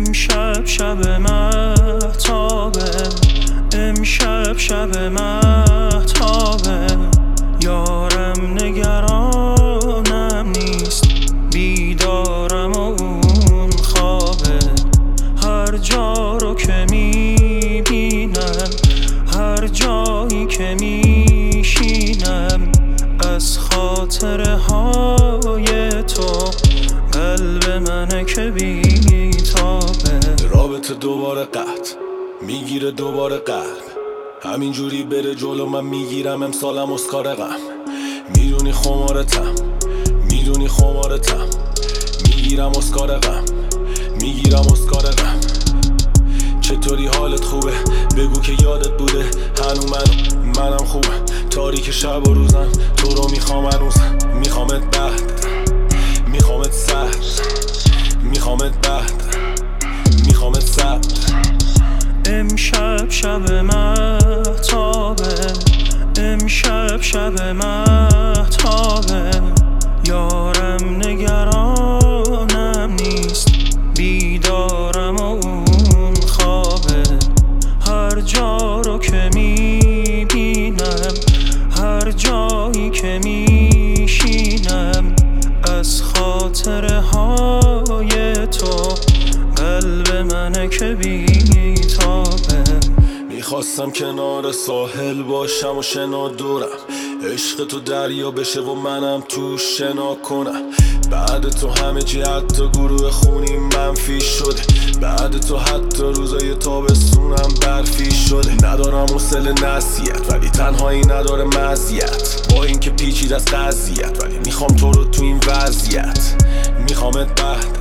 امشب شب مهتابه، امشب شب مهتابه، یارم نگرانم نیست، بیدارم و اون خوابه. هر جا رو که میبینم، هر جایی که میشینم، از خاطره های تو قلب منه که بیتابه. رابطه دوباره قطع میگیره، دوباره قلب همینجوری بره جلو، من میگیرم امسالم اسکار غم. میدونی خمارتم، میدونی خمارتم، میگیرم اسکار غم، میگیرم اسکار غم. چطوری حالت خوبه؟ بگو که یادت بوده هنو منم خوبم. تاریک شب و روزم تو رو میخوام هنوزم. میخوامت بعد، میخوامت سر، میخوامت بعد، میخوامت سر. امشب شب مهتابه، امشب شب مهتابه، یارم نگرانم نیست، بیدارم و اون خوابه. هر جا رو که میبینم، هر جایی که میشینم، از خاطره های تو قلب منه که بیتابه. میخواستم کنار ساحل باشم و شنا دورم، عشق تو دریا بشه و منم تو شنا کنم. بعد تو همه چی حتی گروه خونی منفی شده، بعد تو حتی روزای تابستونم برفی شده. ندارم حوصله نصیحت ولی تنهایی نداره مزیت، با اینکه پیچید از قضیت ولی میخوام تو رو تو این وضعیت. میخوامت بعد،